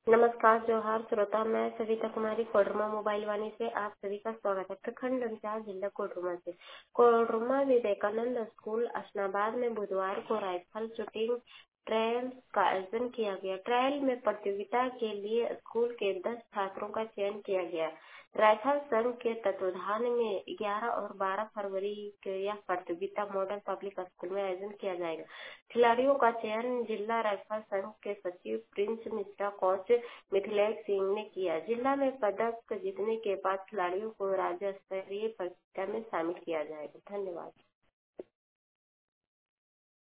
नमस्कार जोहार श्रोता, मैं सविता कुमारी कोडरमा मोबाइल वाणी से आप सभी का स्वागत है। प्रखंड अंचाल जिला कोडरमा से कोडरमा विवेकानंद स्कूल असनाबाद में बुधवार को राइफल शूटिंग ट्रायल का आयोजन किया गया। ट्रायल में प्रतियोगिता के लिए स्कूल के 10 छात्रों का चयन किया गया। राइफल संघ के तत्वाधान में 11 और 12 फरवरी को यह प्रतियोगिता मॉडल पब्लिक स्कूल में आयोजन किया जाएगा। खिलाड़ियों का चयन जिला राइफल संघ के सचिव प्रिंस मिश्रा, कोच मिथिलेश सिंह ने किया। जिला में पदक जीतने के बाद खिलाड़ियों को राज्य स्तरीय प्रतियोगिता में शामिल किया जाएगा। धन्यवाद।